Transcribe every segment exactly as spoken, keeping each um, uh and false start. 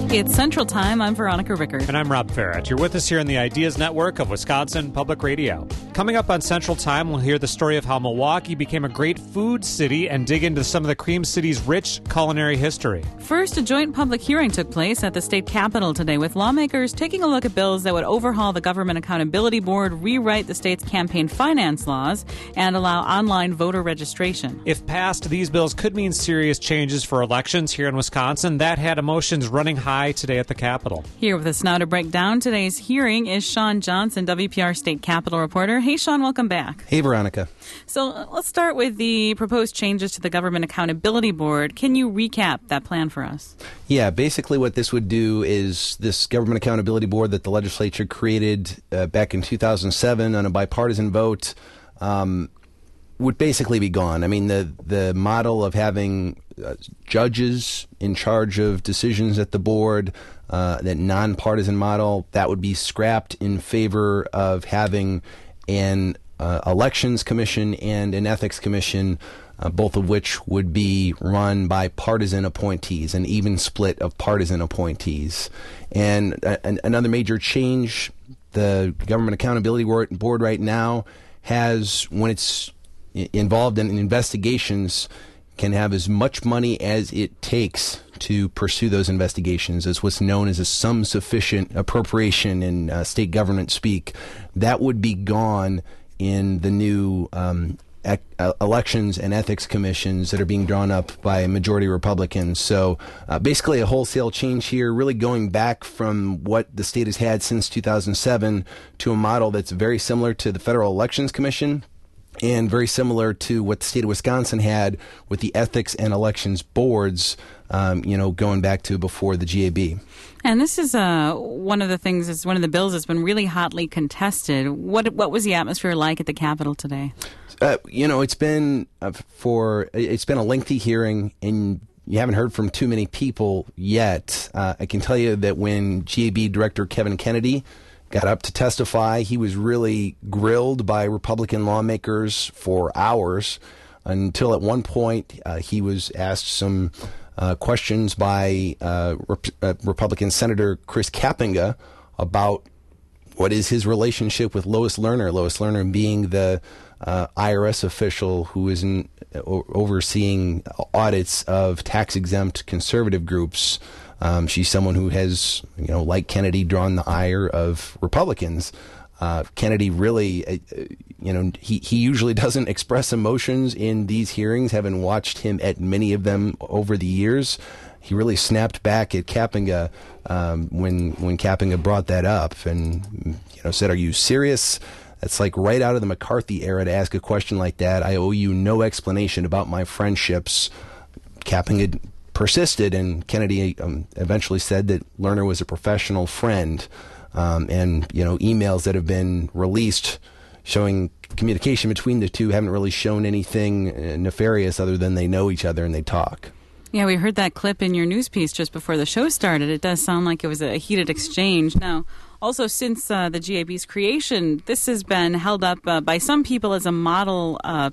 It's Central Time. I'm Veronica Rickard. And I'm Rob Farrett. You're with us here on the Ideas Network of Wisconsin Public Radio. Coming up on Central Time, we'll hear the story of how Milwaukee became a great food city and dig into some of the Cream City's rich culinary history. First, a joint public hearing took place at the state capitol today with lawmakers taking a look at bills that would overhaul the Government Accountability Board, rewrite the state's campaign finance laws, and allow online voter registration. If passed, these bills could mean serious changes for elections here in Wisconsin. That had emotions running high today at the Capitol. Here with us now to break down today's hearing is Sean Johnson, W P R State Capitol reporter. Hey, Sean, welcome back. Hey, Veronica. So uh, let's start with the proposed changes to the Government Accountability Board. Can you recap that plan for us? Yeah, basically what this would do is this Government Accountability Board that the legislature created uh, back in two thousand seven on a bipartisan vote um, would basically be gone. I mean, the, the model of having uh, judges in charge of decisions at the board, uh, that nonpartisan model, that would be scrapped in favor of having an uh, elections commission and an ethics commission, uh, both of which would be run by partisan appointees, an even split of partisan appointees. And uh, an, another major change, the Government Accountability Board right now has, when it's involved in investigations, can have as much money as it takes to pursue those investigations, as what's known as a sum sufficient appropriation in uh, state government speak. That would be gone in the new um, ec- uh, elections and ethics commissions that are being drawn up by majority Republicans. So uh, basically a wholesale change here, really going back from what the state has had since two thousand seven to a model that's very similar to the Federal Elections Commission, and very similar to what the state of Wisconsin had with the ethics and elections boards, um, you know, going back to before the G A B. And this is uh, one of the things, is one of the bills that's been really hotly contested. What what was the atmosphere like at the Capitol today? Uh, you know, it's been uh, for it's been a lengthy hearing, and you haven't heard from too many people yet. Uh, I can tell you that when G A B Director Kevin Kennedy got up to testify, he was really grilled by Republican lawmakers for hours, until at one point uh, he was asked some uh, questions by uh, Rep- uh, Republican Senator Chris Kapenga about what is his relationship with Lois Lerner, Lois Lerner being the uh, I R S official who is in, o- overseeing audits of tax-exempt conservative groups. Um, she's someone who has, you know, like Kennedy, drawn the ire of Republicans. Uh, Kennedy really, uh, you know, he, he usually doesn't express emotions in these hearings, having watched him at many of them over the years. He really snapped back at Kapenga um, when when Kapenga brought that up and, you know, said, "Are you serious? That's like right out of the McCarthy era to ask a question like that. I owe you no explanation about my friendships." Kapenga persisted, and Kennedy um, eventually said that Lerner was a professional friend. Um, and, you know, emails that have been released showing communication between the two haven't really shown anything uh, nefarious other than they know each other and they talk. Yeah, we heard that clip in your news piece just before the show started. It does sound like it was a heated exchange. Now, also, since uh, the G A B's creation, this has been held up uh, by some people as a model uh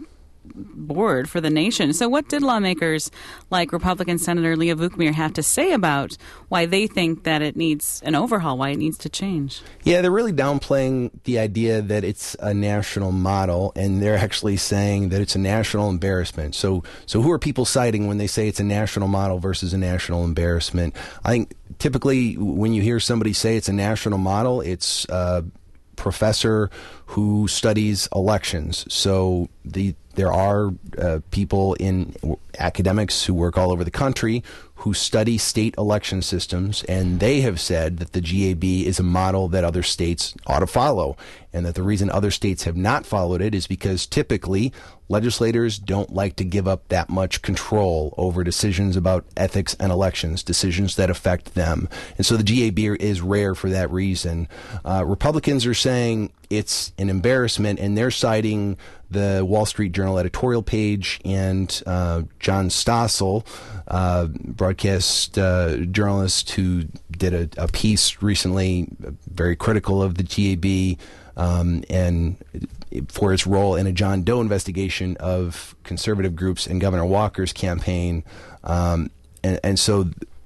board for the nation. So what did lawmakers like Republican Senator Leah Vukmir have to say about why they think that it needs an overhaul, why it needs to change? Yeah, they're really downplaying the idea that it's a national model, and they're actually saying that it's a national embarrassment. So so who are people citing when they say it's a national model versus a national embarrassment? I think typically when you hear somebody say it's a national model, it's a professor who studies elections. So the There are uh, people in academics who work all over the country who study state election systems, and they have said that the G A B is a model that other states ought to follow, and that the reason other states have not followed it is because typically legislators don't like to give up that much control over decisions about ethics and elections, decisions that affect them. And so the G A B is rare for that reason. Uh, Republicans are saying it's an embarrassment, and they're citing the Wall Street Journal editorial page and uh, John Stossel, uh, broadcast uh, journalist who did a, a piece recently very critical of the G A B um, and for its role in a John Doe investigation of conservative groups in Governor Walker's campaign. Um, and, and so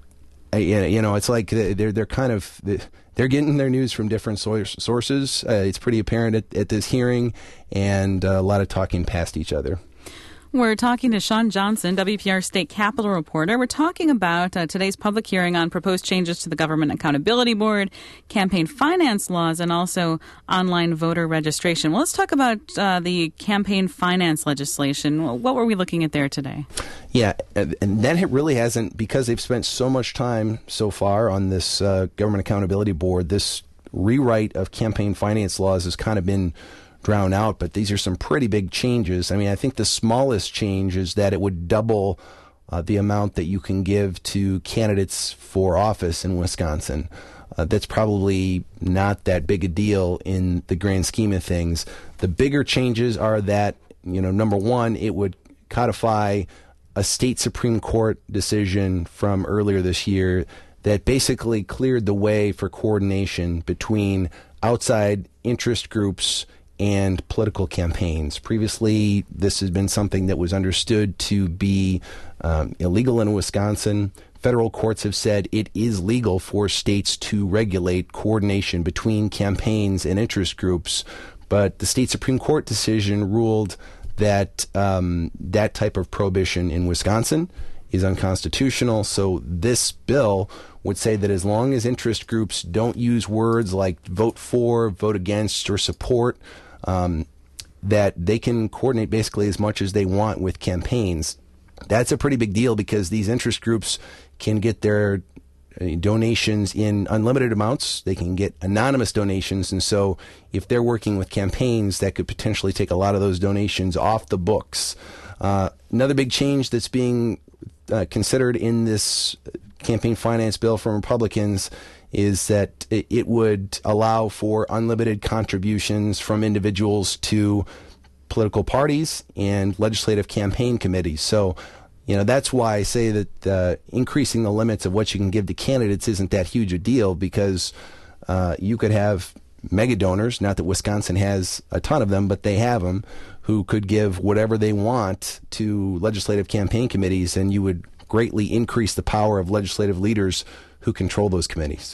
I, you know, it's like they're they're kind of they're getting their news from different sources. Uh, it's pretty apparent at, at this hearing, and uh, a lot of talking past each other. We're talking to Sean Johnson, W P R State Capitol reporter. We're talking about uh, today's public hearing on proposed changes to the Government Accountability Board, campaign finance laws, and also online voter registration. Well, let's talk about uh, the campaign finance legislation. What were we looking at there today? Yeah, and that really hasn't, because they've spent so much time so far on this uh, Government Accountability Board, this rewrite of campaign finance laws has kind of been drown out, but these are some pretty big changes. I mean, I think the smallest change is that it would double uh, the amount that you can give to candidates for office in Wisconsin. Uh, that's probably not that big a deal in the grand scheme of things. The bigger changes are that, you know, number one, it would codify a state Supreme Court decision from earlier this year that basically cleared the way for coordination between outside interest groups and political campaigns. Previously, this has been something that was understood to be um, illegal in Wisconsin. Federal courts have said it is legal for states to regulate coordination between campaigns and interest groups, but the state Supreme Court decision ruled that um, that type of prohibition in Wisconsin is unconstitutional. So this bill would say that as long as interest groups don't use words like vote for, vote against, or support, Um, that they can coordinate basically as much as they want with campaigns. That's a pretty big deal because these interest groups can get their uh, donations in unlimited amounts. They can get anonymous donations. And so if they're working with campaigns, that could potentially take a lot of those donations off the books. Uh, another big change that's being uh, considered in this campaign finance bill from Republicans is that it would allow for unlimited contributions from individuals to political parties and legislative campaign committees. So, you know, that's why I say that uh, increasing the limits of what you can give to candidates isn't that huge a deal, because uh, you could have mega donors, not that Wisconsin has a ton of them, but they have them, who could give whatever they want to legislative campaign committees, and you would greatly increase the power of legislative leaders who control those committees.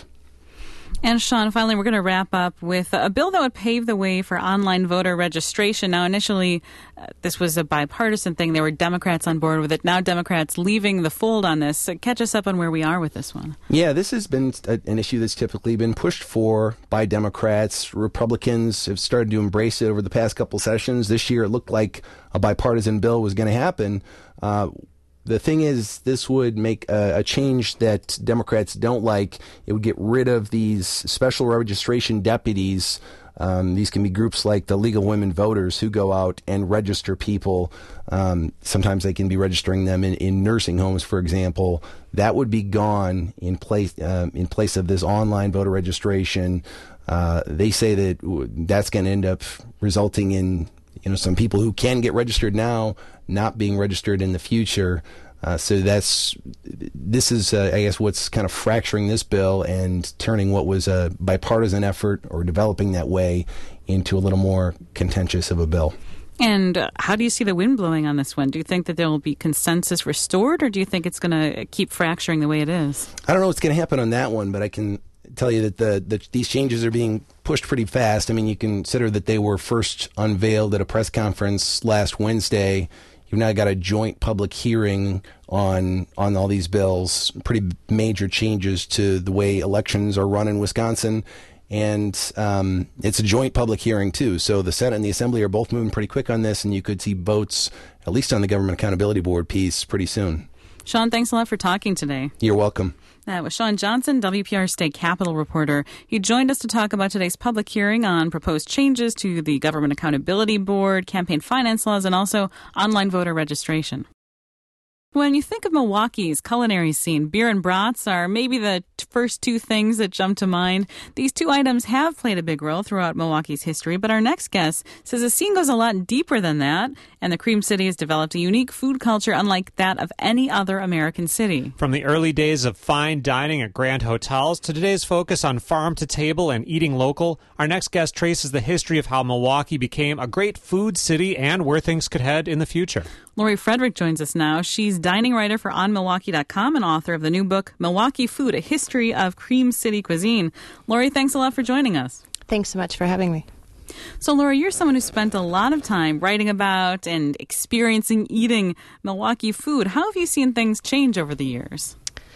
And Sean, finally, we're going to wrap up with a bill that would pave the way for online voter registration. Now, initially, uh, this was a bipartisan thing. There were Democrats on board with it. Now Democrats leaving the fold on this. So catch us up on where we are with this one. Yeah, this has been a, an issue that's typically been pushed for by Democrats. Republicans have started to embrace it over the past couple sessions. This year, it looked like a bipartisan bill was going to happen. Uh, The thing is, this would make a, a change that Democrats don't like. It would get rid of these special registration deputies. Um, these can be groups like the League of Women Voters who go out and register people. Um, sometimes they can be registering them in, in nursing homes, for example. That would be gone in place um, in place of this online voter registration. Uh, they say that that's going to end up resulting in, you know, some people who can get registered now not being registered in the future. Uh, so that's this is, uh, I guess, what's kind of fracturing this bill and turning what was a bipartisan effort, or developing that way, into a little more contentious of a bill. And uh, how do you see the wind blowing on this one? Do you think that there will be consensus restored, or do you think it's going to keep fracturing the way it is? I don't know what's going to happen on that one, but I can tell you that the, the these changes are being pushed pretty fast. I mean, you consider that they were first unveiled at a press conference last Wednesday. You've now got a joint public hearing on on all these bills, pretty major changes to the way elections are run in Wisconsin. And um, it's a joint public hearing, too. So the Senate and the Assembly are both moving pretty quick on this, and you could see votes, at least on the Government Accountability Board piece, pretty soon. Sean, thanks a lot for talking today. You're welcome. That was Sean Johnson, W P R State Capitol reporter. He joined us to talk about today's public hearing on proposed changes to the Government Accountability Board, campaign finance laws, and also online voter registration. When you think of Milwaukee's culinary scene, beer and brats are maybe the first two things that jump to mind. These two items have played a big role throughout Milwaukee's history, but our next guest says the scene goes a lot deeper than that, and the Cream City has developed a unique food culture unlike that of any other American city. From the early days of fine dining at grand hotels to today's focus on farm-to-table and eating local, our next guest traces the history of how Milwaukee became a great food city and where things could head in the future. Lori Frederick joins us now. She's dining writer for on milwaukee dot com and author of the new book, Milwaukee Food, A History of Cream City Cuisine. Lori, thanks a lot for joining us. Thanks so much for having me. So, Lori, you're someone who spent a lot of time writing about and experiencing eating Milwaukee food. How have you seen things change over the years?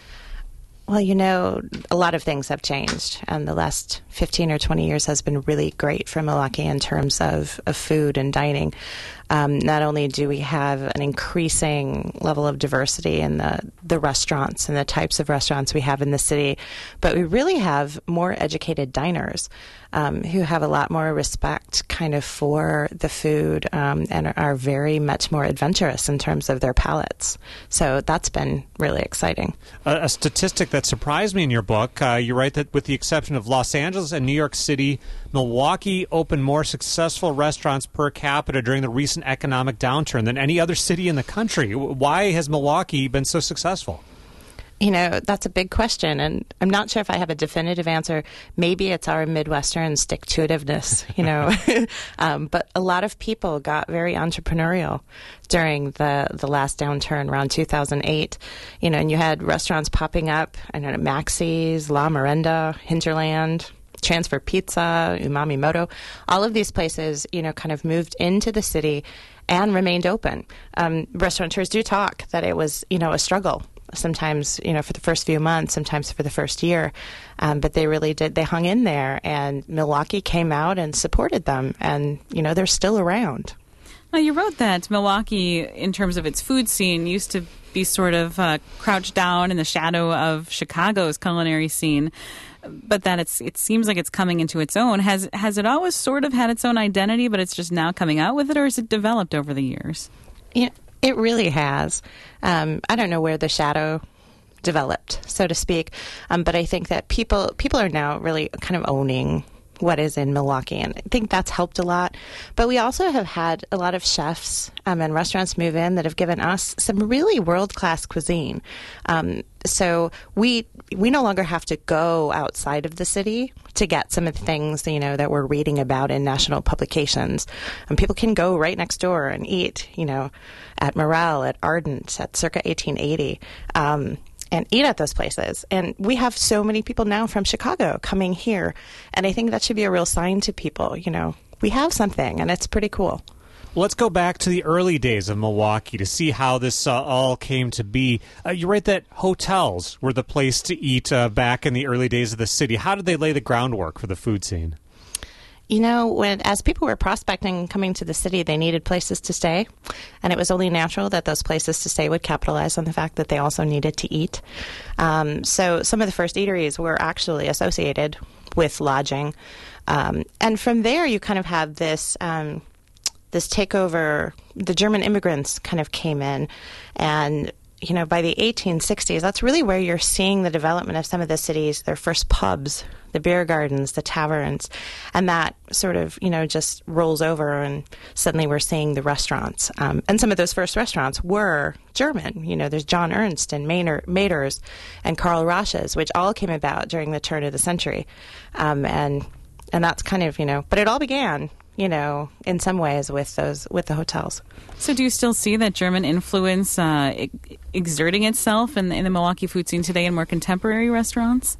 Well, you know, a lot of things have changed, and the last fifteen or twenty years has been really great for Milwaukee in terms of, of food and dining. Um, not only do we have an increasing level of diversity in the, the restaurants and the types of restaurants we have in the city, but we really have more educated diners um, who have a lot more respect kind of for the food um, and are very much more adventurous in terms of their palates. So that's been really exciting. A, a statistic that surprised me in your book, uh, you write that with the exception of Los Angeles and New York City, Milwaukee opened more successful restaurants per capita during the recent economic downturn than any other city in the country. Why has Milwaukee been so successful? You know, that's a big question, and I'm not sure if I have a definitive answer. Maybe it's our Midwestern stick-to-itiveness, you know. um, but a lot of people got very entrepreneurial during the, the last downturn around two thousand eight. You know, and you had restaurants popping up, I don't know, Maxie's, La Merenda, Hinterland, Transfer Pizza, Umami Moto. All of these places, you know, kind of moved into the city and remained open. Um, restaurateurs do talk that it was, you know, a struggle. Sometimes, you know, for the first few months, sometimes for the first year. Um, but they really did. They hung in there, and Milwaukee came out and supported them. And, you know, they're still around. Now, you wrote that Milwaukee, in terms of its food scene, used to be sort of uh, crouched down in the shadow of Chicago's culinary scene, but that it's it seems like it's coming into its own. Has has it always sort of had its own identity, but it's just now coming out with it, or has it developed over the years? Yeah. It really has. Um, I don't know where the shadow developed, so to speak, um, but I think that people people are now really kind of owning what is in Milwaukee, and I think that's helped a lot. But we also have had a lot of chefs um, and restaurants move in that have given us some really world-class cuisine. Um, so we we no longer have to go outside of the city to get some of the things, you know, that we're reading about in national publications. And people can go right next door and eat, you know, at Morel, at Ardent, at Circa eighteen eighty. Um, and eat at those places. And we have so many people now from Chicago coming here. And I think that should be a real sign to people, you know, we have something, and it's pretty cool. Let's go back to the early days of Milwaukee to see how this uh, all came to be. Uh, you write that hotels were the place to eat uh, back in the early days of the city. How did they lay the groundwork for the food scene? You know, when as people were prospecting and coming to the city, they needed places to stay. And it was only natural that those places to stay would capitalize on the fact that they also needed to eat. Um, so some of the first eateries were actually associated with lodging. Um, and from there, you kind of have this um, this takeover. The German immigrants kind of came in, and you know, by the eighteen sixties, that's really where you're seeing the development of some of the cities, their first pubs, the beer gardens, the taverns, and that sort of, you know, just rolls over, and suddenly we're seeing the restaurants. Um, and some of those first restaurants were German. You know, there's John Ernst and Maynard, Mader's and Karl Rasche's, which all came about during the turn of the century. Um, and and that's kind of, you know, but it all began, you know, in some ways with those with the hotels. So do you still see that German influence uh, ex- exerting itself in, in the Milwaukee food scene today in more contemporary restaurants?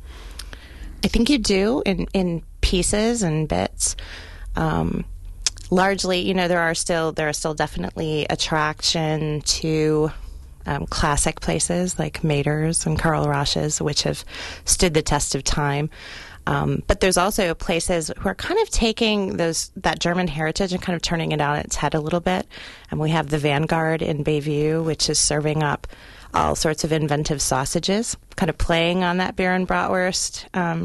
I think you do in, in pieces and bits. Um, largely, you know, there are still there are still definitely attraction to um, classic places like Mader's and Karl Rasche's, which have stood the test of time. Um, but there's also places who are kind of taking those that German heritage and kind of turning it on its head a little bit. And we have the Vanguard in Bayview, which is serving up all sorts of inventive sausages, kind of playing on that beer and bratwurst um,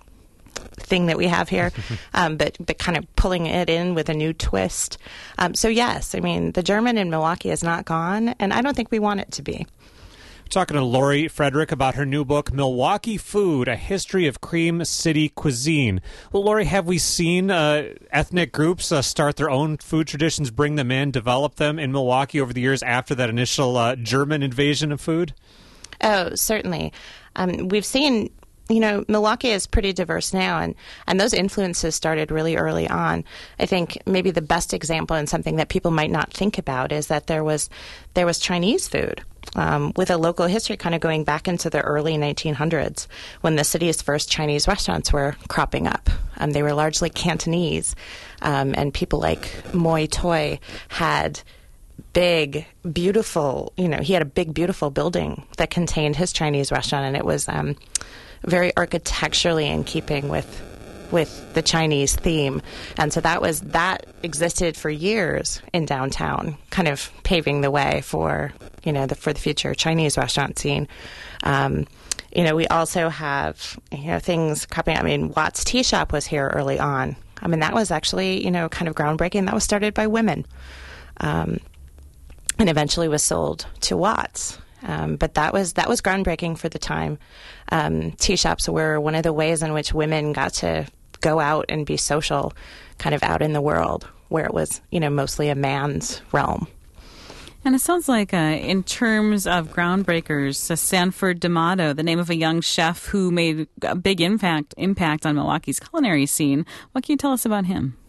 thing that we have here, um, but but kind of pulling it in with a new twist. Um, so yes, I mean, the German in Milwaukee is not gone, and I don't think we want it to be. Talking to Lori Frederick about her new book, Milwaukee Food, A History of Cream City Cuisine. Well, Lori, have we seen uh, ethnic groups uh, start their own food traditions, bring them in, develop them in Milwaukee over the years after that initial uh, German invasion of food? Oh, certainly. Um, we've seen you know, Milwaukee is pretty diverse now, and, and those influences started really early on. I think maybe the best example and something that people might not think about is that there was there was Chinese food. Um, with a local history kind of going back into the early nineteen hundreds when the city's first Chinese restaurants were cropping up. Um, they were largely Cantonese, um, and people like Moi Toi had big, beautiful, you know, he had a big, beautiful building that contained his Chinese restaurant, and it was um, very architecturally in keeping with with the Chinese theme. And so that was that existed for years in downtown, kind of paving the way for, you know, the for the future Chinese restaurant scene. Um, you know, we also have, you know, things cropping up. I mean, Watts Tea Shop was here early on. I mean, that was actually, you know, kind of groundbreaking. That was started by women, um, and eventually was sold to Watts. Um, but that was that was groundbreaking for the time. Um, tea shops were one of the ways in which women got to go out and be social, kind of out in the world, where it was, you know, mostly a man's realm. And it sounds like, uh, in terms of groundbreakers, uh, Sanford D'Amato, the name of a young chef who made a big impact impact on Milwaukee's culinary scene. What can you tell us about him?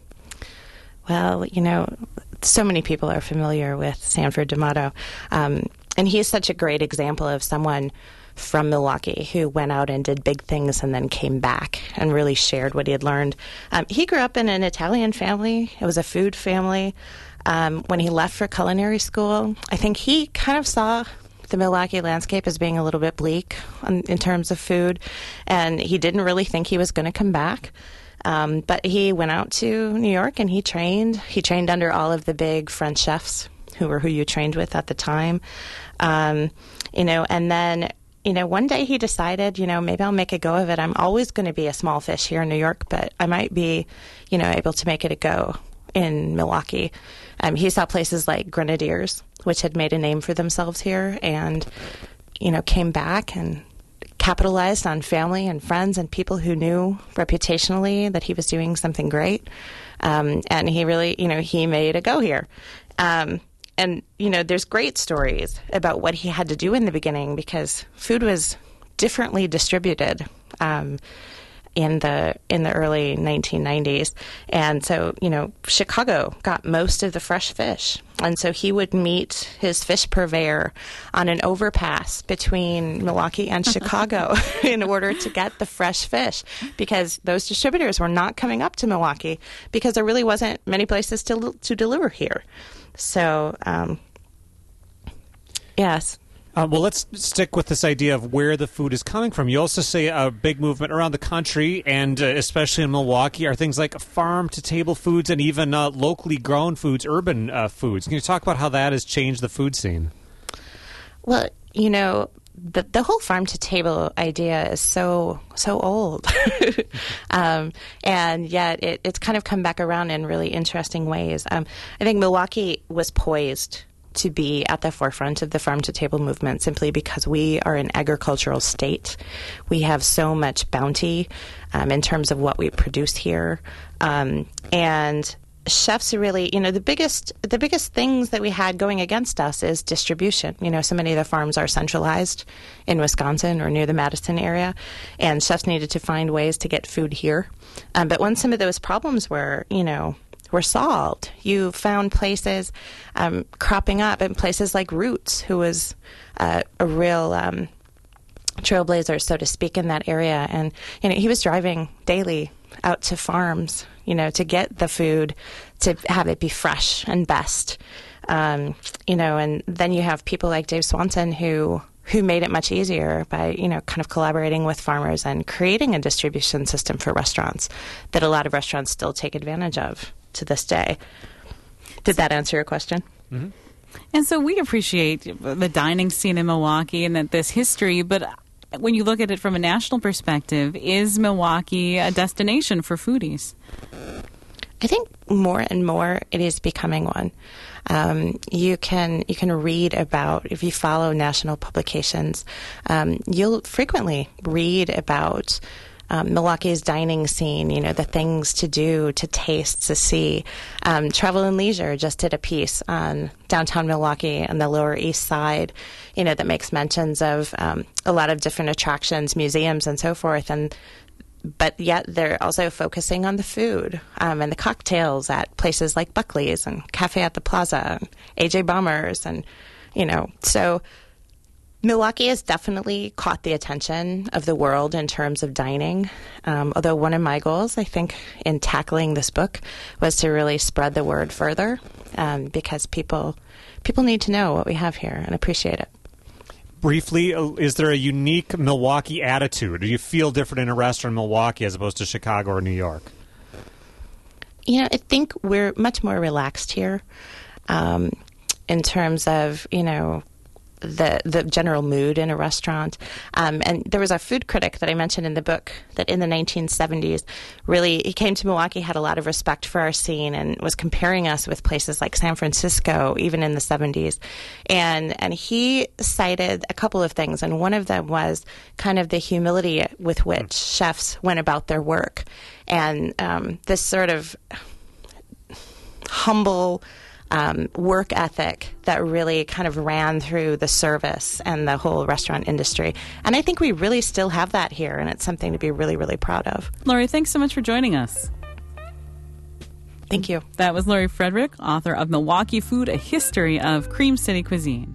Well, you know, so many people are familiar with Sanford D'Amato, um, and he's such a great example of someone from Milwaukee who went out and did big things and then came back and really shared what he had learned. Um, he grew up in an Italian family. It was a food family. Um, when he left for culinary school, I think he kind of saw the Milwaukee landscape as being a little bit bleak on, in terms of food, and he didn't really think he was going to come back. Um, but he went out to New York and he trained. He trained under all of the big French chefs who were who you trained with at the time. Um, you know, and then You know, one day he decided, you know, maybe I'll make a go of it. I'm always going to be a small fish here in New York, but I might be, you know, able to make it a go in Milwaukee. Um, he saw places like Grenadiers, which had made a name for themselves here, and, you know, came back and capitalized on family and friends and people who knew reputationally that he was doing something great. Um, and he really, you know, he made a go here. Um, And, you know, there's great stories about what he had to do in the beginning because food was differently distributed um, in the in the early nineteen nineties. And so, you know, Chicago got most of the fresh fish. And so he would meet his fish purveyor on an overpass between Milwaukee and Chicago in order to get the fresh fish because those distributors were not coming up to Milwaukee because there really wasn't many places to to deliver here. So, um, yes. Uh, well, let's stick with this idea of where the food is coming from. You also say a big movement around the country, and uh, especially in Milwaukee, are things like farm-to-table foods and even uh, locally grown foods, urban uh, foods. Can you talk about how that has changed the food scene? Well, you know, the the whole farm-to-table idea is so so old, um, and yet it, it's kind of come back around in really interesting ways. Um, I think Milwaukee was poised to be at the forefront of the farm-to-table movement simply because we are an agricultural state. We have so much bounty um, in terms of what we produce here, um, and chefs are really, you know, the biggest the biggest things that we had going against us is distribution. You know, so many of the farms are centralized in Wisconsin or near the Madison area, and chefs needed to find ways to get food here. Um, but once some of those problems were, you know, were solved, you found places um, cropping up in places like Roots, who was uh, a real um, trailblazer, so to speak, in that area. And, you know, he was driving daily out to farms, you know, to get the food, to have it be fresh and best. Um, you know, and then you have people like Dave Swanson who who made it much easier by, you know, kind of collaborating with farmers and creating a distribution system for restaurants that a lot of restaurants still take advantage of to this day. Did that answer your question? Mm-hmm. And so we appreciate the dining scene in Milwaukee and that this history, but when you look at it from a national perspective, is Milwaukee a destination for foodies? I think more and more it is becoming one. Um, you can you can read about, if you follow national publications, um, you'll frequently read about um, Milwaukee's dining scene, you know, the things to do, to taste, to see. Um, Travel and Leisure just did a piece on downtown Milwaukee and the Lower East Side, you know, that makes mentions of um, a lot of different attractions, museums, and so forth. And but yet they're also focusing on the food um, and the cocktails at places like Buckley's and Cafe at the Plaza, and A J Bombers, and, you know, so Milwaukee has definitely caught the attention of the world in terms of dining, um, although one of my goals, I think, in tackling this book was to really spread the word further um, because people people need to know what we have here and appreciate it. Briefly, is there a unique Milwaukee attitude? Do you feel different in a restaurant in Milwaukee as opposed to Chicago or New York? You know, I think we're much more relaxed here um, in terms of, you know, the the general mood in a restaurant. Um, and there was a food critic that I mentioned in the book that in the nineteen seventies really, he came to Milwaukee, had a lot of respect for our scene, and was comparing us with places like San Francisco, even in the seventies. And, and he cited a couple of things, and one of them was kind of the humility with which chefs went about their work. And um, this sort of humble Um, work ethic that really kind of ran through the service and the whole restaurant industry. And I think we really still have that here, and it's something to be really, really proud of. Laurie, thanks so much for joining us. Thank you. That was Laurie Frederick, author of Milwaukee Food, A History of Cream City Cuisine.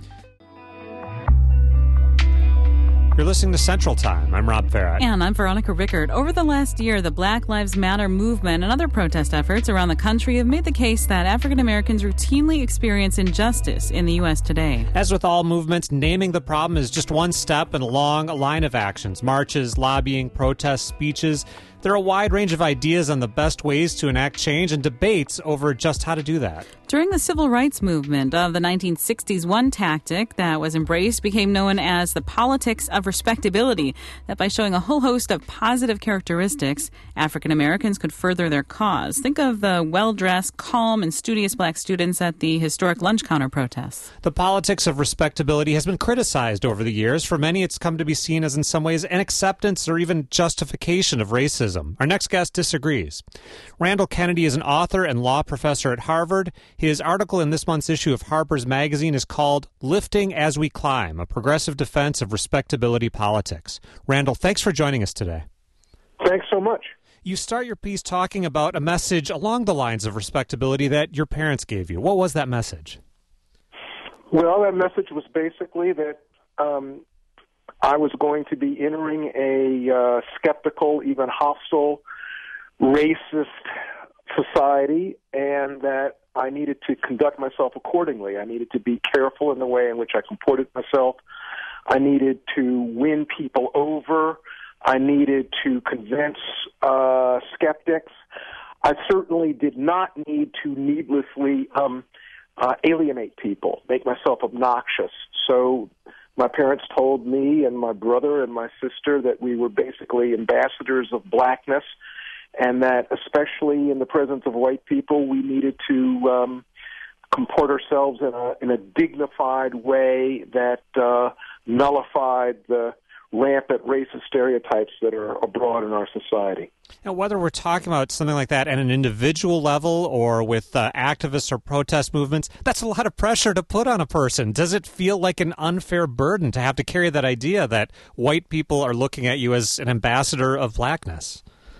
You're listening to Central Time. I'm Rob Farrett. And I'm Veronica Rickard. Over the last year, the Black Lives Matter movement and other protest efforts around the country have made the case that African Americans routinely experience injustice in the U S today. As with all movements, naming the problem is just one step in a long line of actions. Marches, lobbying, protests, speeches. There are a wide range of ideas on the best ways to enact change and debates over just how to do that. During the civil rights movement of the nineteen sixties, one tactic that was embraced became known as the politics of respectability, that by showing a whole host of positive characteristics, African Americans could further their cause. Think of the well-dressed, calm, and studious black students at the historic lunch counter protests. The politics of respectability has been criticized over the years. For many, it's come to be seen as in some ways an acceptance or even justification of racism. Our next guest disagrees. Randall Kennedy is an author and law professor at Harvard. His article in this month's issue of Harper's Magazine is called Lifting as We Climb, a progressive defense of respectability politics. Randall, thanks for joining us today. Thanks so much. You start your piece talking about a message along the lines of respectability that your parents gave you. What was that message? Well, that message was basically that um, I was going to be entering a uh, skeptical, even hostile, racist society, and that I needed to conduct myself accordingly. I needed to be careful in the way in which I comported myself. I needed to win people over. I needed to convince uh, skeptics. I certainly did not need to needlessly um, uh, alienate people, make myself obnoxious. So my parents told me and my brother and my sister that we were basically ambassadors of blackness, and that especially in the presence of white people, we needed to um, comport ourselves in a, in a dignified way that uh, nullified the rampant racist stereotypes that are abroad in our society. Now, whether we're talking about something like that at an individual level or with uh, activists or protest movements, that's a lot of pressure to put on a person. Does it feel like an unfair burden to have to carry that idea that white people are looking at you as an ambassador of blackness?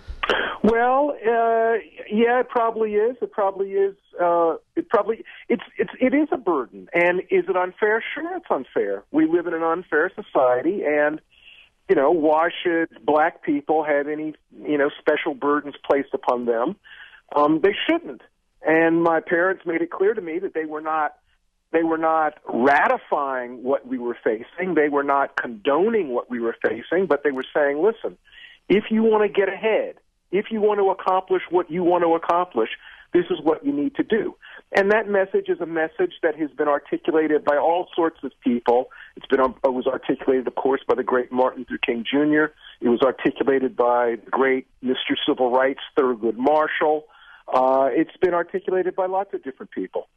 Well, uh, yeah, it probably is. It probably is. Uh, it probably it's it's it is a burden. And is it unfair? Sure, it's unfair. We live in an unfair society, and you know, why should black people have any, you know, special burdens placed upon them? Um, they shouldn't. And my parents made it clear to me that they were not they were not ratifying what we were facing. They were not condoning what we were facing, but they were saying, listen, if you want to get ahead, if you want to accomplish what you want to accomplish, this is what you need to do. And that message is a message that has been articulated by all sorts of people. It's been it was articulated, of course, by the great Martin Luther King Junior It was articulated by the great Mister Civil Rights, Thurgood Marshall. Uh, it's been articulated by lots of different people.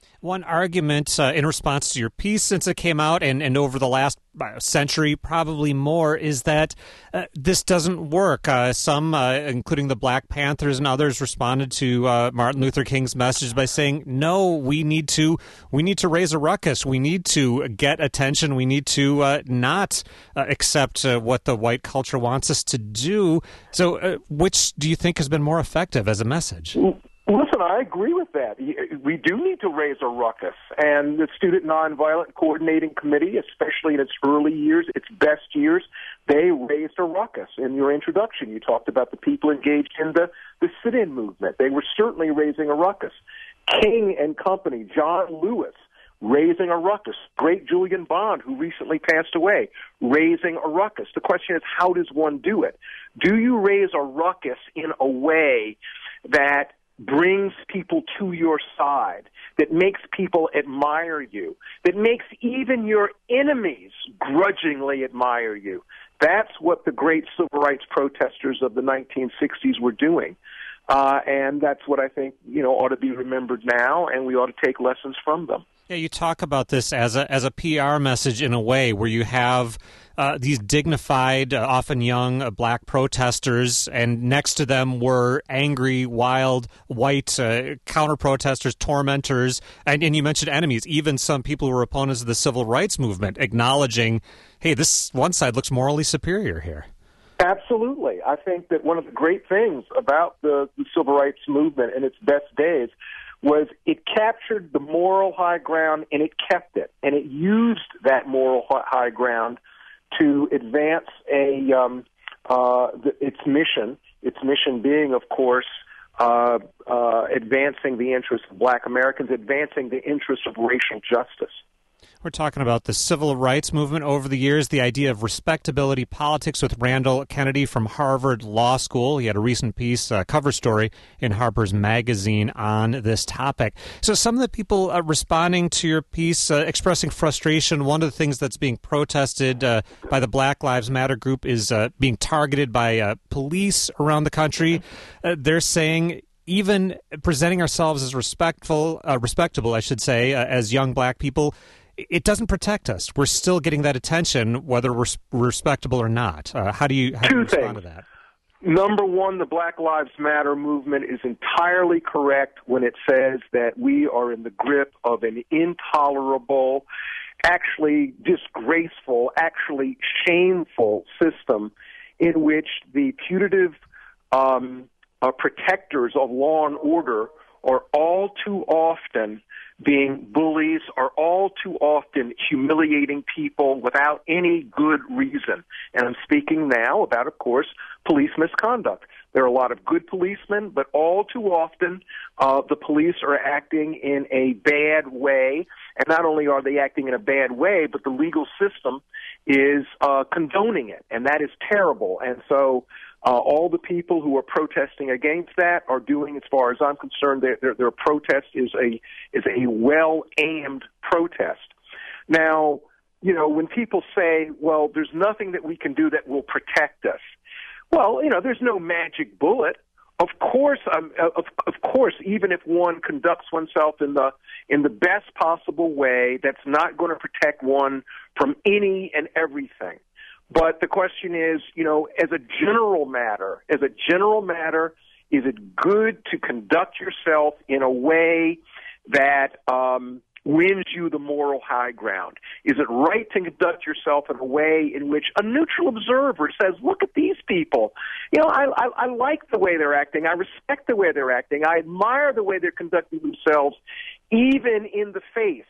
One argument uh, in response to your piece since it came out and, and over the last uh, century, probably more, is that uh, this doesn't work. Uh, some, uh, including the Black Panthers and others, responded to uh, Martin Luther King's message by saying, no, we need to we need to raise a ruckus. We need to get attention. We need to uh, not uh, accept uh, what the white culture wants us to do. So uh, which do you think has been more effective as a message? Listen, I agree with that. We do need to raise a ruckus. And the Student Nonviolent Coordinating Committee, especially in its early years, its best years, they raised a ruckus. In your introduction, you talked about the people engaged in the, the sit-in movement. They were certainly raising a ruckus. King and Company, John Lewis, raising a ruckus. Great Julian Bond, who recently passed away, raising a ruckus. The question is, how does one do it? Do you raise a ruckus in a way that brings people to your side, that makes people admire you, that makes even your enemies grudgingly admire you? That's what the great civil rights protesters of the nineteen sixties were doing. Uh, and that's what I think, you know, ought to be remembered now, and we ought to take lessons from them. Yeah, you talk about this as a as a P R message in a way where you have uh, these dignified, uh, often young uh, black protesters, and next to them were angry, wild, white uh, counter-protesters, tormentors, and, and you mentioned enemies, even some people who were opponents of the civil rights movement, acknowledging, hey, this one side looks morally superior here. Absolutely. I think that one of the great things about the, the civil rights movement in its best days was it captured the moral high ground and it kept it. And it used that moral high ground to advance a um, uh, the, its mission, its mission being, of course, uh, uh, advancing the interests of black Americans, advancing the interests of racial justice. We're talking about the civil rights movement over the years, the idea of respectability politics with Randall Kennedy from Harvard Law School. He had a recent piece, a cover story in Harper's Magazine on this topic. So some of the people uh, responding to your piece, uh, expressing frustration, one of the things that's being protested uh, by the Black Lives Matter group is uh, being targeted by uh, police around the country. Uh, they're saying even presenting ourselves as respectful, uh, respectable, I should say, uh, as young black people, it doesn't protect us. We're still getting that attention, whether we're respectable or not. Uh, how do you, how do you respond to that? Number one, the Black Lives Matter movement is entirely correct when it says that we are in the grip of an intolerable, actually disgraceful, actually shameful system in which the putative um, uh, protectors of law and order are all too often being bullies, are all too often humiliating people without any good reason. And I'm speaking now about, of course, police misconduct. There are a lot of good policemen, but all too often uh, the police are acting in a bad way. And not only are they acting in a bad way, but the legal system is uh, condoning it. And that is terrible. And so Uh, all the people who are protesting against that are doing, as far as I'm concerned, their, their, their protest is a is a well-aimed protest. Now, you know, when people say, well, there's nothing that we can do that will protect us, well, you know, there's no magic bullet. Of course, um, of, of course, even if one conducts oneself in the in the best possible way, that's not going to protect one from any and everything. But the question is, you know, as a general matter, as a general matter, is it good to conduct yourself in a way that um, wins you the moral high ground? Is it right to conduct yourself in a way in which a neutral observer says, look at these people. You know, I, I, I like the way they're acting. I respect the way they're acting. I admire the way they're conducting themselves, even in the face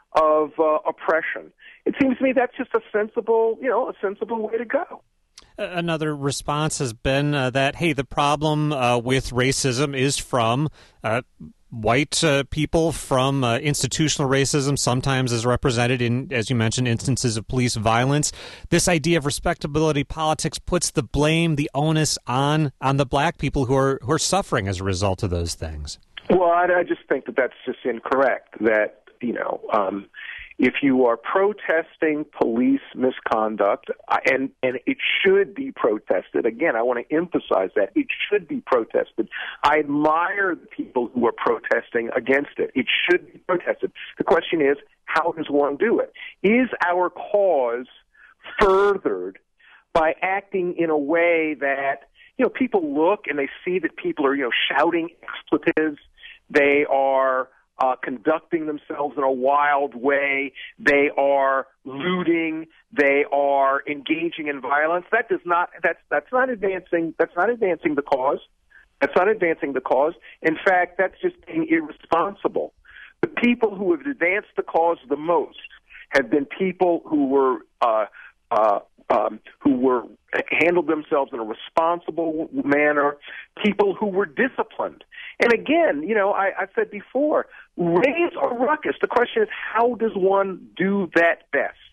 of uh, oppression. It seems to me that's just a sensible, you know, a sensible way to go. Another response has been uh, that, hey, the problem uh, with racism is from uh, white uh, people, from uh, institutional racism, sometimes as represented in, as you mentioned, instances of police violence. This idea of respectability politics puts the blame, the onus on on the black people who are who are suffering as a result of those things. Well, I, I just think that that's just incorrect. That, you know, um, If you are protesting police misconduct, and, and it should be protested, again, I want to emphasize that, it should be protested. I admire the people who are protesting against it. It should be protested. The question is, how does one do it? Is our cause furthered by acting in a way that, you know, people look and they see that people are, you know, shouting expletives, they are Uh, conducting themselves in a wild way, they are looting, they are engaging in violence. That does not that's that's not advancing that's not advancing the cause. That's not advancing the cause. In fact, that's just being irresponsible. The people who have advanced the cause the most have been people who were uh, uh, um, who were handled themselves in a responsible manner, people who were disciplined. And again, you know, I, I said before, raise a ruckus. The question is, how does one do that best?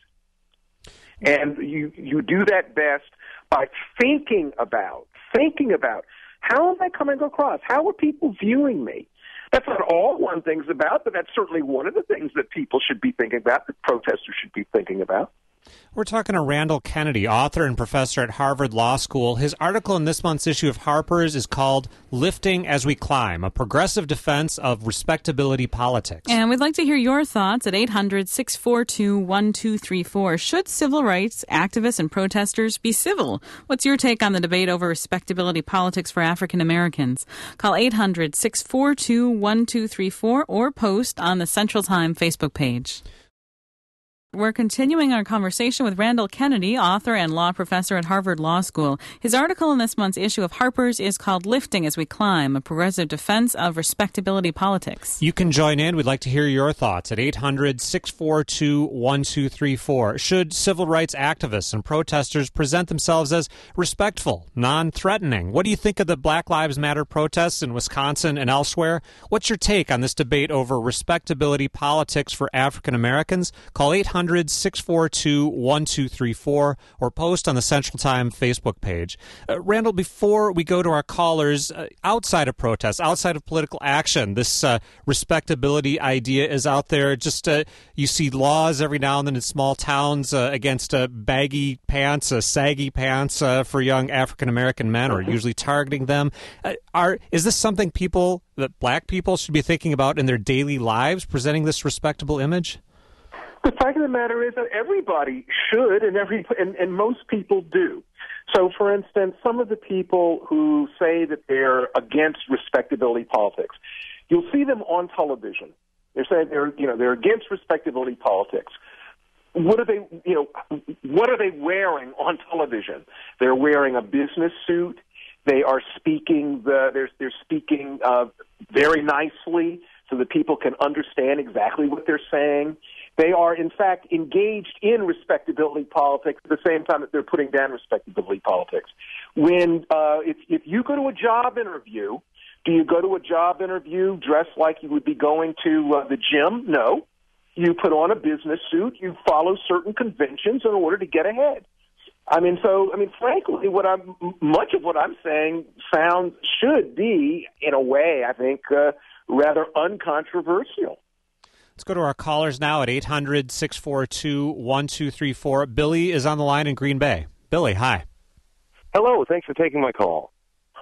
And you you do that best by thinking about, thinking about, how am I coming across? How are people viewing me? That's not all one thinks about, but that's certainly one of the things that people should be thinking about, that protesters should be thinking about. We're talking to Randall Kennedy, author and professor at Harvard Law School. His article in this month's issue of Harper's is called Lifting as We Climb, a progressive defense of respectability politics. And we'd like to hear your thoughts at eight hundred, six four two, one two three four. Should civil rights activists and protesters be civil? What's your take on the debate over respectability politics for African Americans? Call eight hundred, six four two, one two three four or post on the Central Time Facebook page. We're continuing our conversation with Randall Kennedy, author and law professor at Harvard Law School. His article in this month's issue of Harper's is called Lifting as We Climb, a progressive defense of respectability politics. You can join in. We'd like to hear your thoughts at eight hundred, six four two, one two three four. Should civil rights activists and protesters present themselves as respectful, non-threatening? What do you think of the Black Lives Matter protests in Wisconsin and elsewhere? What's your take on this debate over respectability politics for African Americans? Call eight hundred, six four two, one two three four or post on the Central Time Facebook page. Uh, Randall, before we go to our callers, uh, outside of protests, outside of political action, this uh, respectability idea is out there. Just uh, you see laws every now and then in small towns uh, against uh, baggy pants, uh, saggy pants uh, for young African American men, or usually targeting them. Uh, are is this something people, that black people, should be thinking about in their daily lives, presenting this respectable image? The fact of the matter is that everybody should, and every and, and most people do. So, for instance, some of the people who say that they're against respectability politics, you'll see them on television. They're saying they're, you know, they're against respectability politics. What are they, you know, what are they wearing on television? They're wearing a business suit. They are speaking the, they're they're speaking uh, very nicely so that people can understand exactly what they're saying. They are, in fact, engaged in respectability politics at the same time that they're putting down respectability politics. When uh, if, if you go to a job interview, do you go to a job interview dressed like you would be going to uh, the gym? No. You put on a business suit. You follow certain conventions in order to get ahead. I mean, so, I mean, frankly, what I'm, much of what I'm saying sounds, should be, in a way, I think, uh, rather uncontroversial. Let's go to our callers now at eight hundred, six four two, one two three four. Billy is on the line in Green Bay. Billy, hi. Hello. Thanks for taking my call.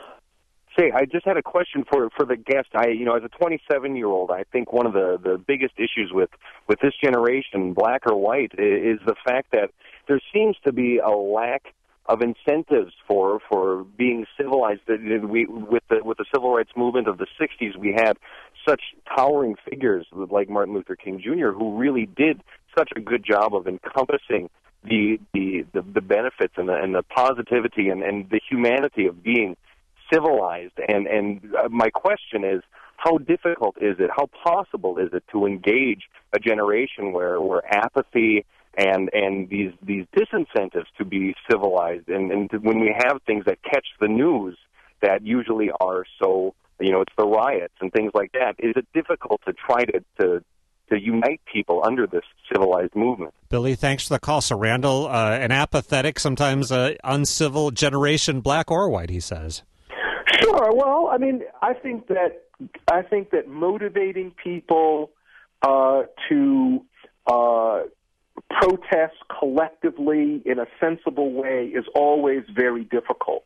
Say, I just had a question for for the guest. I, you know, as a twenty-seven-year-old, I think one of the, the biggest issues with, with this generation, black or white, is the fact that there seems to be a lack of incentives for for being civilized. We, with the with the civil rights movement of the sixties, we had such towering figures like Martin Luther King Junior who really did such a good job of encompassing the the, the, the benefits and the, and the positivity and, and the humanity of being civilized. And, and my question is, how difficult is it, how possible is it to engage a generation where, where apathy and and these these disincentives to be civilized, and, and when we have things that catch the news that usually are so, you know, it's the riots and things like that, is it difficult to try to, to, to unite people under this civilized movement? Billy, thanks for the call. So Randall, uh, an apathetic, sometimes uh, uncivil generation, black or white, he says. Sure. Well, I mean, I think that I think that motivating people uh, to uh, protest collectively in a sensible way is always very difficult.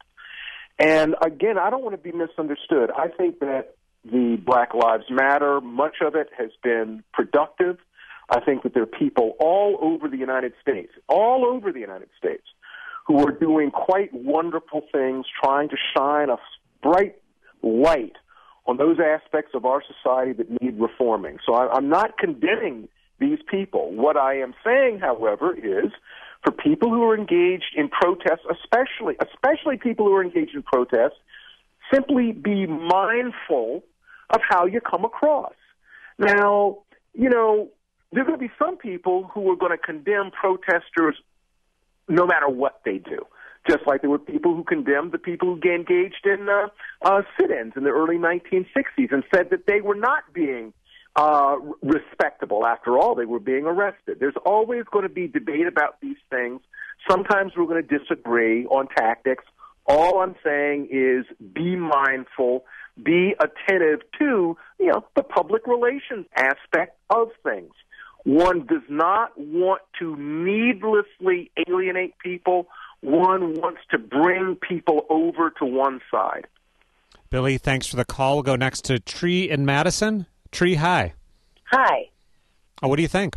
And again, I don't want to be misunderstood. I think that the Black Lives Matter, much of it has been productive. I think that there are people all over the United States, all over the United States, who are doing quite wonderful things, trying to shine a bright light on those aspects of our society that need reforming. So I, I'm not condemning these people. What I am saying, however, is for people who are engaged in protests, especially especially people who are engaged in protests, simply be mindful of how you come across. Now, you know, there are going to be some people who are going to condemn protesters no matter what they do, just like there were people who condemned the people who engaged in uh, uh, sit-ins in the early nineteen sixties and said that they were not being uh, respectable. After all, they were being arrested. There's always going to be debate about these things. Sometimes we're going to disagree on tactics. All I'm saying is be mindful, be attentive to, you know, the public relations aspect of things. One does not want to needlessly alienate people. One wants to bring people over to one side. Billy, thanks for the call. We'll go next to Tree in Madison. Tree, hi. Hi. Oh, what do you think?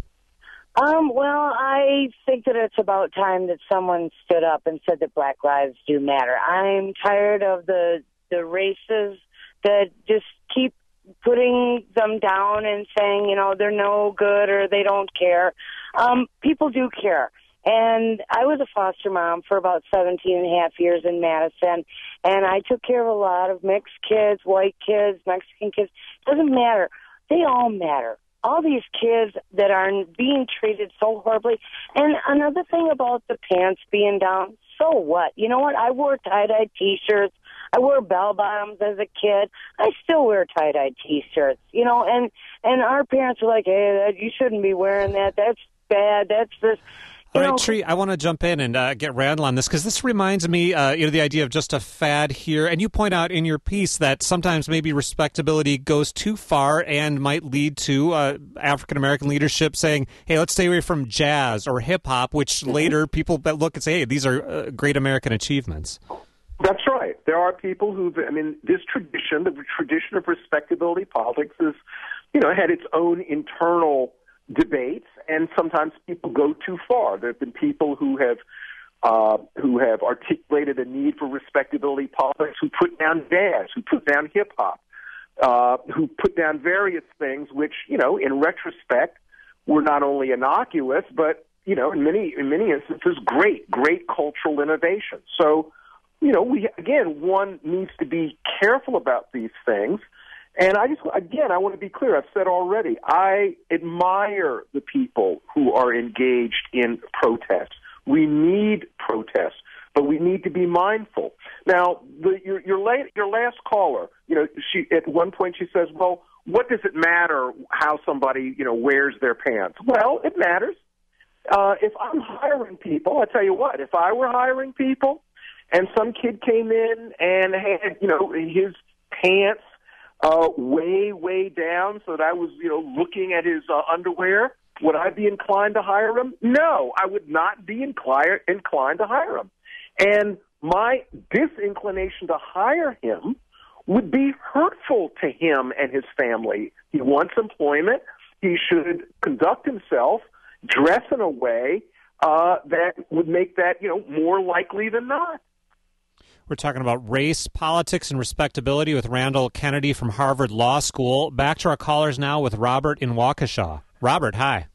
Um, well, I think that it's about time that someone stood up and said that Black lives do matter. I'm tired of the the races that just keep putting them down and saying, you know, they're no good or they don't care. Um, people do care. And I was a foster mom for about seventeen and a half years in Madison, and I took care of a lot of mixed kids, white kids, Mexican kids. It doesn't matter. They all matter. All these kids that are being treated so horribly. And another thing about the pants being down, so what? You know what? I wore tie-dye T-shirts. I wore bell-bottoms as a kid. I still wear tie-dye T-shirts, you know, and, and our parents were like, hey, that, you shouldn't be wearing that. That's bad. That's this. All right, Tree, I want to jump in and uh, get Randall on this because this reminds me, uh, you know, the idea of just a fad here. And you point out in your piece that sometimes maybe respectability goes too far and might lead to uh, African-American leadership saying, hey, let's stay away from jazz or hip-hop, which mm-hmm. later people that look and say, hey, these are uh, great American achievements. That's right. There are people who, I mean, this tradition, the tradition of respectability politics is, you know, had its own internal debates, and sometimes people go too far. There have been people who have uh, who have articulated a need for respectability politics, who put down jazz, who put down hip hop, uh, who put down various things, which, you know, in retrospect, were not only innocuous, but, you know, in many in many instances, great, great cultural innovation. So, you know, we again, one needs to be careful about these things. And I just, again, I want to be clear. I've said already, I admire the people who are engaged in protests. We need protests, but we need to be mindful. Now, the, your your, late, your last caller, you know, she at one point she says, "Well, what does it matter how somebody, you know, wears their pants?" Well, it matters. Uh, if I'm hiring people, I tell you what, if I were hiring people, and some kid came in and had, you know, his pants Uh, way, way down so that I was, you know, looking at his uh, underwear, would I be inclined to hire him? No, I would not be inclined, inclined to hire him. And my disinclination to hire him would be hurtful to him and his family. He wants employment. He should conduct himself, dress in a way uh, that would make that, you know, more likely than not. We're talking about race, politics, and respectability with Randall Kennedy from Harvard Law School. Back to our callers now with Robert in Waukesha. Robert, hi.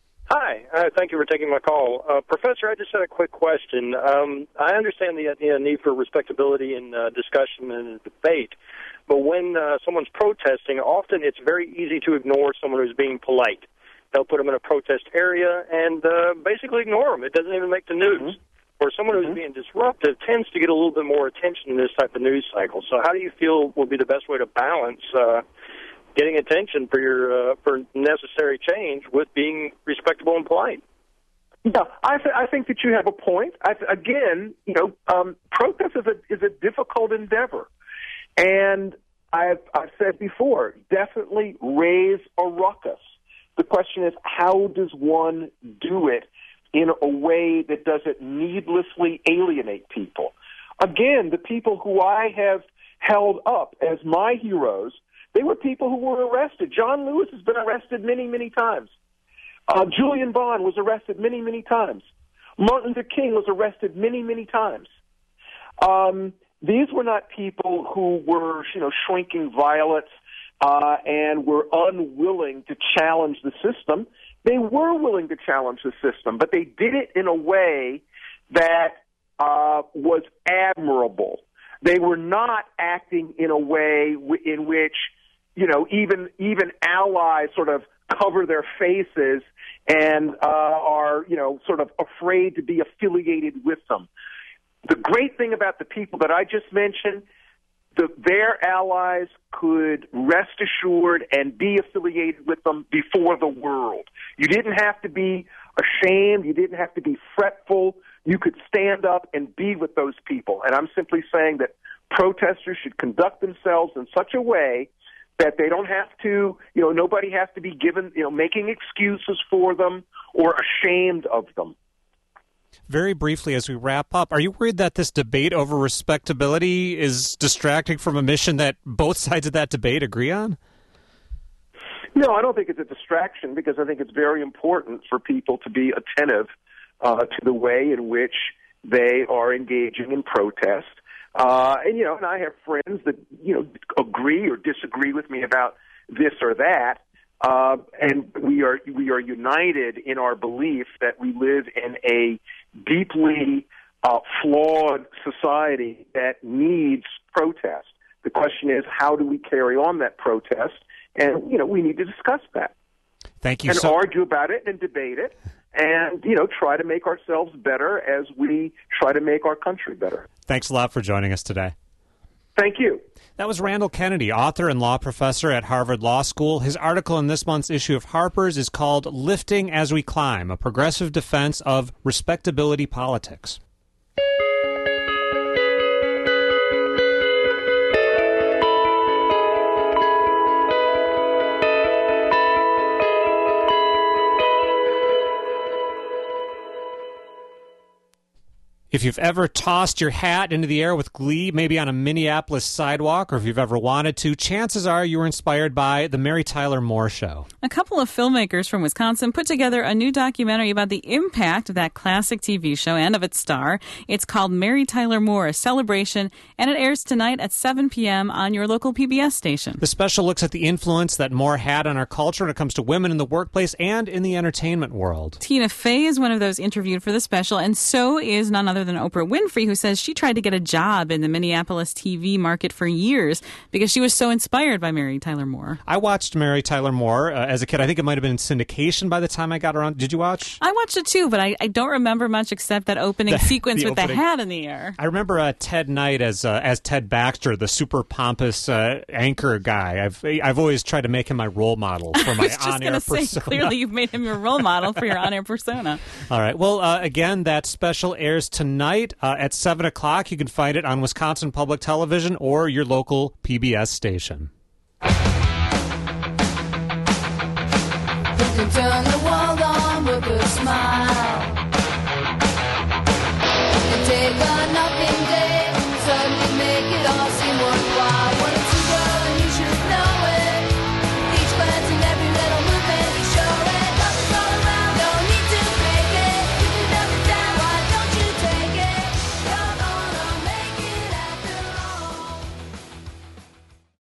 Hi. Uh, thank you for taking my call. Uh, Professor, I just had a quick question. Um, I understand the you know, need for respectability in uh, discussion and debate, but when uh, someone's protesting, often it's very easy to ignore someone who's being polite. They'll put them in a protest area and uh, basically ignore them. It doesn't even make the news. Mm-hmm. Or someone who's being disruptive tends to get a little bit more attention in this type of news cycle. So how do you feel would be the best way to balance uh, getting attention for your uh, for necessary change with being respectable and polite? Yeah, I, th- I think that you have a point. I th- again, you know, um, protest is a is a difficult endeavor, and I've I've said before, definitely raise a ruckus. The question is, how does one do it in a way that doesn't needlessly alienate people? Again, the people who I have held up as my heroes, they were people who were arrested. John Lewis has been arrested many, many times. Uh, Julian Bond was arrested many, many times. Martin Luther King was arrested many, many times. Um, these were not people who were, you know, shrinking violets uh, and were unwilling to challenge the system. They were willing to challenge the system, but they did it in a way that uh, was admirable. They were not acting in a way w- in which, you know, even even allies sort of cover their faces and uh, are, you know, sort of afraid to be affiliated with them. The great thing about the people that I just mentioned, the, their allies could rest assured and be affiliated with them before the world. You didn't have to be ashamed. You didn't have to be fretful. You could stand up and be with those people. And I'm simply saying that protesters should conduct themselves in such a way that they don't have to, you know, nobody has to be given, you know, making excuses for them or ashamed of them. Very briefly, as we wrap up, are you worried that this debate over respectability is distracting from a mission that both sides of that debate agree on? No, I don't think it's a distraction, because I think it's very important for people to be attentive uh, to the way in which they are engaging in protest. Uh, and, you know, and I have friends that, you know, agree or disagree with me about this or that. Uh, and we are we are united in our belief that we live in a deeply uh, flawed society that needs protest. The question is, how do we carry on that protest? And, you know, we need to discuss that. Thank you. And so- argue about it and debate it. And, you know, try to make ourselves better as we try to make our country better. Thanks a lot for joining us today. Thank you. That was Randall Kennedy, author and law professor at Harvard Law School. His article in this month's issue of Harper's is called Lifting as We Climb, a progressive defense of respectability politics. If you've ever tossed your hat into the air with glee, maybe on a Minneapolis sidewalk, or if you've ever wanted to, chances are you were inspired by The Mary Tyler Moore Show. A couple of filmmakers from Wisconsin put together a new documentary about the impact of that classic T V show and of its star. It's called Mary Tyler Moore, A Celebration, and it airs tonight at seven p.m. on your local P B S station. The special looks at the influence that Moore had on our culture when it comes to women in the workplace and in the entertainment world. Tina Fey is one of those interviewed for the special, and so is none other than Oprah Winfrey, who says she tried to get a job in the Minneapolis T V market for years because she was so inspired by Mary Tyler Moore. I watched Mary Tyler Moore uh, as a kid. I think it might have been in syndication by the time I got around. Did you watch? I watched it too, but I, I don't remember much except that opening the, sequence the with opening. the hat in the air. I remember uh, Ted Knight as uh, as Ted Baxter, the super pompous uh, anchor guy. I've I've always tried to make him my role model for my I was just on-air gonna say, persona. clearly you've made him your role model for your on-air persona. All right. Well, uh, again, that special airs tonight uh, at seven o'clock. You can find it on Wisconsin Public Television or your local P B S station. You can turn the world on with a smile. You can take a nothing day and suddenly make it all seem worthwhile.